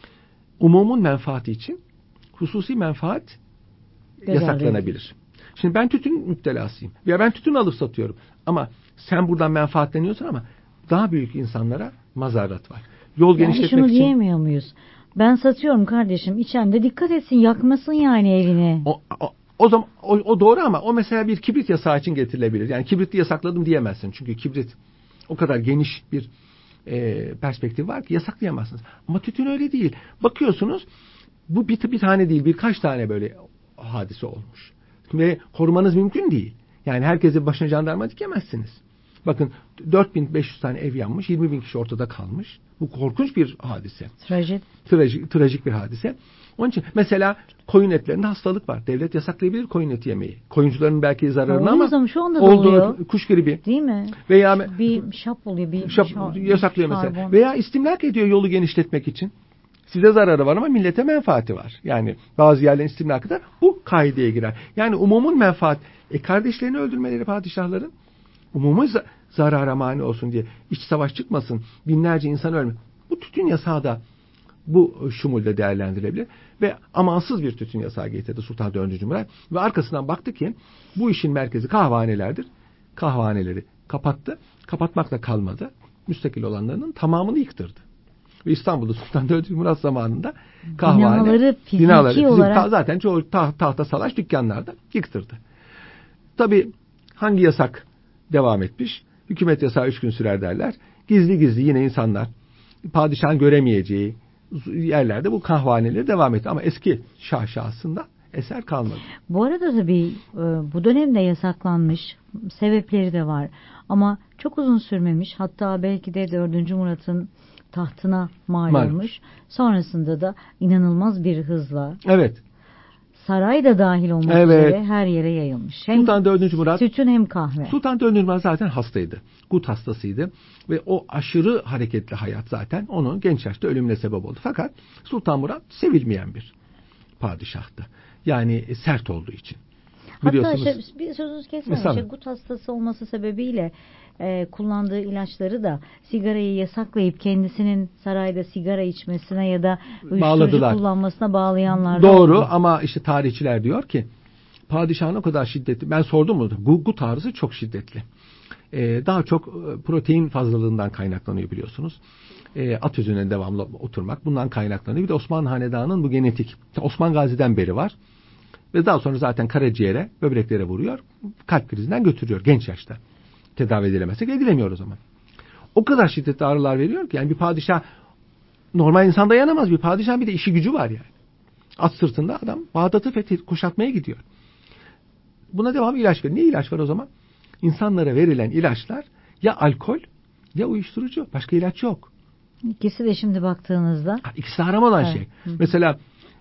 Umumun menfaati için hususi menfaat yasaklanabilir. Şimdi ben tütün müptelasıyım. Ya ben tütün alıp satıyorum. Ama sen buradan menfaatleniyorsun ama daha büyük insanlara mazaret var. Yol genişletmek için. Yani şunu diyemiyor muyuz? Ben satıyorum kardeşim. İçen de dikkat etsin. Yakmasın yani evini. O zaman o doğru ama o mesela bir kibrit yasağı için getirilebilir. Yani kibriti yasakladım diyemezsin. Çünkü kibrit o kadar geniş bir perspektif var ki yasaklayamazsınız. Ama tütün öyle değil. Bakıyorsunuz bu bir tane değil birkaç tane böyle hadise olmuş. Ve korumanız mümkün değil. Yani herkese başına jandarma dikemezsiniz. Bakın 4500 tane ev yanmış, 20.000 kişi ortada kalmış. Bu korkunç bir hadise. Trajik bir hadise. Onun için mesela koyun etlerinde hastalık var. Devlet yasaklayabilir koyun eti yemeyi. Koyuncuların belki zararını ama şu anda oluyor. Kuş gribi. Değil mi? Veya bir şap oluyor. Yasaklıyor mesela. Veya istimlak ediyor yolu genişletmek için. Size zararı var ama millete menfaati var. Yani bazı yerlerin istimlakı da bu kaideye girer. Yani umumun menfaat. Kardeşlerini öldürmeleri padişahların umumun zarara mani olsun diye. İç savaş çıkmasın. Binlerce insan ölmesin. Bu tütün yasağı da bu şumulde değerlendirilebilir. Ve amansız bir tütün yasağı getirdi Sultan 4. Murat. Ve arkasından baktı ki bu işin merkezi kahvehanelerdir. Kahvehaneleri kapattı. Kapatmakla kalmadı. Müstakil olanlarının tamamını yıktırdı. Ve İstanbul'da Sultan 4. Murat zamanında kahvehane, binaları olarak zaten çoğu tahta salaş dükkanlarda yıktırdı. Tabii hangi yasak devam etmiş? Hükümet yasağı 3 gün sürer derler. Gizli gizli yine insanlar padişahın göremeyeceği yerlerde bu kahvehaneleri devam etti. Ama eski şahsında eser kalmadı. Bu arada tabii bu dönemde yasaklanmış sebepleri de var. Ama çok uzun sürmemiş. Hatta belki de 4. Murat'ın tahtına mal olmuş. Sonrasında da inanılmaz bir hızla. Evet. Saray da dahil olmak üzere her yere yayılmış. Hem Sultan 4. Murat sütün hem kahve. Sultan 4. Murat zaten hastaydı. Gut hastasıydı. Ve o aşırı hareketli hayat zaten onun genç yaşta ölümüne sebep oldu. Fakat Sultan Murat sevilmeyen bir padişahtı. Yani sert olduğu için. Hatta bir sözünüz kesmeyin. Gut hastası olması sebebiyle kullandığı ilaçları da sigarayı yasaklayıp kendisinin sarayda sigara içmesine ya da uyuşturucu kullanmasına bağlayanlar doğru oldu. Ama işte tarihçiler diyor ki padişahın o kadar şiddetli. Ben sordum mu? Gut ağrısı çok şiddetli. Daha çok protein fazlalığından kaynaklanıyor biliyorsunuz. At üzerine devamlı oturmak bundan kaynaklanıyor. Bir de Osmanlı Hanedanı'nın bu genetik. Osman Gazi'den beri var. Ve daha sonra zaten karaciğere, böbreklere vuruyor. Kalp krizinden götürüyor genç yaşta. Tedavi edilemezsek edilemiyor o zaman. O kadar şiddetli ağrılar veriyor ki yani bir padişah normal insan dayanamaz. Bir padişah bir de işi gücü var yani. At sırtında adam Bağdat'ı kuşatmaya gidiyor. Buna devam ilaç veriyor. Niye ilaç var o zaman? İnsanlara verilen ilaçlar ya alkol ya uyuşturucu. Başka ilaç yok. İkisi de şimdi baktığınızda. İkisi de haram olan şey. Mesela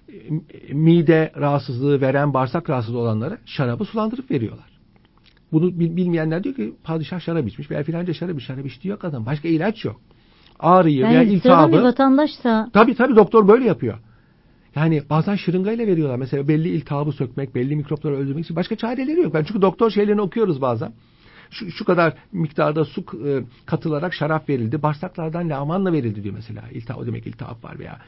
mide rahatsızlığı veren, bağırsak rahatsızlığı olanlara şarabı sulandırıp veriyorlar. Bunu bilmeyenler diyor ki padişah şarap içmiş veya filanca şarap içti yok adam. Başka ilaç yok. Ağrıyı veya iltihabı. Bir vatandaşsa. Tabii doktor böyle yapıyor. Yani bazen şırıngayla veriyorlar. Mesela belli iltihabı sökmek, belli mikropları öldürmek için başka çareleri yok. Çünkü doktor şeylerini okuyoruz bazen. Şu kadar miktarda su katılarak şarap verildi. Bağırsaklardan lamanla verildi diyor mesela. O demek iltihap var veya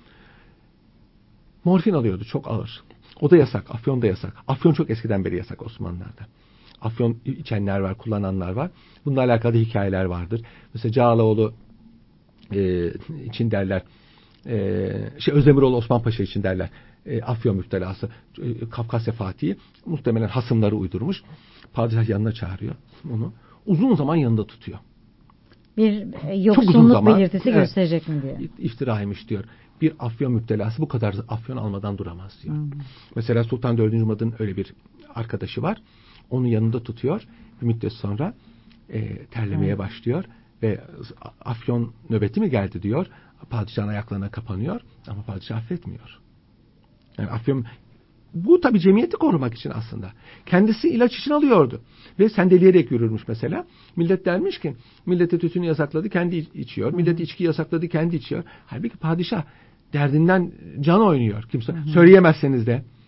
morfin alıyordu çok ağır. O da yasak. Afyon da yasak. Afyon çok eskiden beri yasak Osmanlılar'da. Afyon içenler var, kullananlar var. Bununla alakalı hikayeler vardır. Mesela Cağaloğlu için derler. Özdemiroğlu Osman Paşa için derler. Afyon müptelası. Kafkasya Fatih'i muhtemelen hasımları uydurmuş. Padişah yanına çağırıyor onu. Uzun zaman yanında tutuyor. Bir yoksunluk belirtisi gösterecek mi diye. İftiraymış diyor. Bir afyon müptelası bu kadar afyon almadan duramaz diyor. Mesela Sultan 4. Murad'ın öyle bir arkadaşı var. Onu yanında tutuyor. Bir müddet sonra terlemeye başlıyor. Ve afyon nöbeti mi geldi diyor. Padişahın ayaklarına kapanıyor. Ama padişah affetmiyor. Yani afyon bu tabii cemiyeti korumak için aslında. Kendisi ilaç için alıyordu. Ve sendeleyerek yürürmüş mesela. Millet dermiş ki millete tütünü yasakladı kendi içiyor. Millet içki yasakladı kendi içiyor. Halbuki padişah derdinden can oynuyor. Kimse söyleyemezseniz de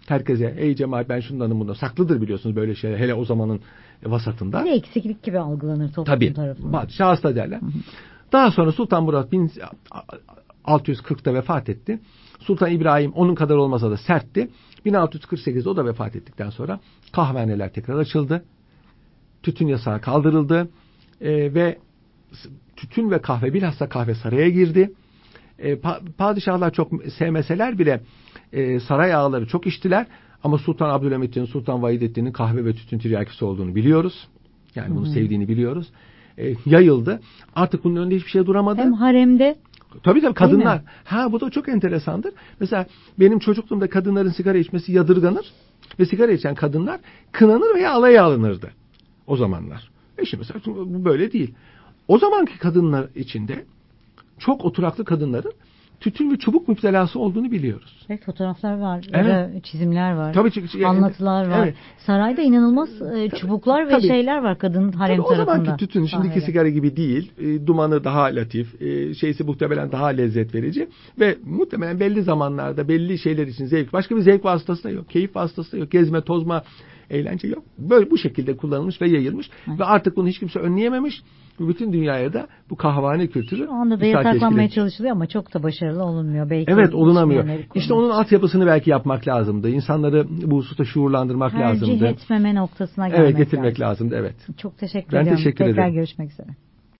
herkese ey cemaat ben şundanım bundan. Saklıdır biliyorsunuz böyle şeyler. Hele o zamanın vasatında. Bir eksiklik gibi algılanır toplum Tabii, tarafından. Tabii. Şahısta derler. Daha sonra Sultan Murat 1640'ta vefat etti. Sultan İbrahim onun kadar olmasa da sertti. 1648'de o da vefat ettikten sonra kahvehaneler tekrar açıldı. Tütün yasağı kaldırıldı. Ve tütün ve kahve, bilhassa kahve saraya girdi. Padişahlar çok sevmeseler bile saray ağaları çok içtiler. Ama Sultan Abdülhamit'in, Sultan Vahidettin'in kahve ve tütün tiryakisi olduğunu biliyoruz. Yani bunu sevdiğini biliyoruz. Yayıldı. Artık bunun önünde hiçbir şey duramadı. Hem haremde. Tabii kadınlar. Bu da çok enteresandır. Mesela benim çocukluğumda kadınların sigara içmesi yadırganır. Ve sigara içen kadınlar kınanır veya alaya alınırdı. O zamanlar. Şimdi mesela bu böyle değil. O zamanki kadınlar içinde çok oturaklı kadınların tütün ve çubuk müptelası olduğunu biliyoruz. Evet, fotoğraflar var, evet. Çizimler var, tabii, anlatılar var. Evet. Sarayda inanılmaz çubuklar ve şeyler var kadın harem tarafında. O zamanki tütün şimdiki sigara gibi değil. Dumanı daha latif, şeysi muhtemelen daha lezzet verici ve muhtemelen belli zamanlarda belli şeyler için zevk. Başka bir zevk vasıtası da yok, keyif vasıtası da yok, gezme, tozma, eğlence yok. Böyle bu şekilde kullanılmış ve yayılmış ve artık bunu hiç kimse önleyememiş. Bütün dünyaya da bu kahvehane kültürü şu anda da yasaklanmaya çalışılıyor ama çok da başarılı olunmuyor. Belki evet, olunamıyor. İşte onun altyapısını belki yapmak lazımdı. İnsanları bu hususta şuurlandırmak lazımdı. Tercih etmeme noktasına gelmek getirmek lazımdı. Evet. Çok teşekkür ben ediyorum. Teşekkür ederim. Tekrar görüşmek üzere.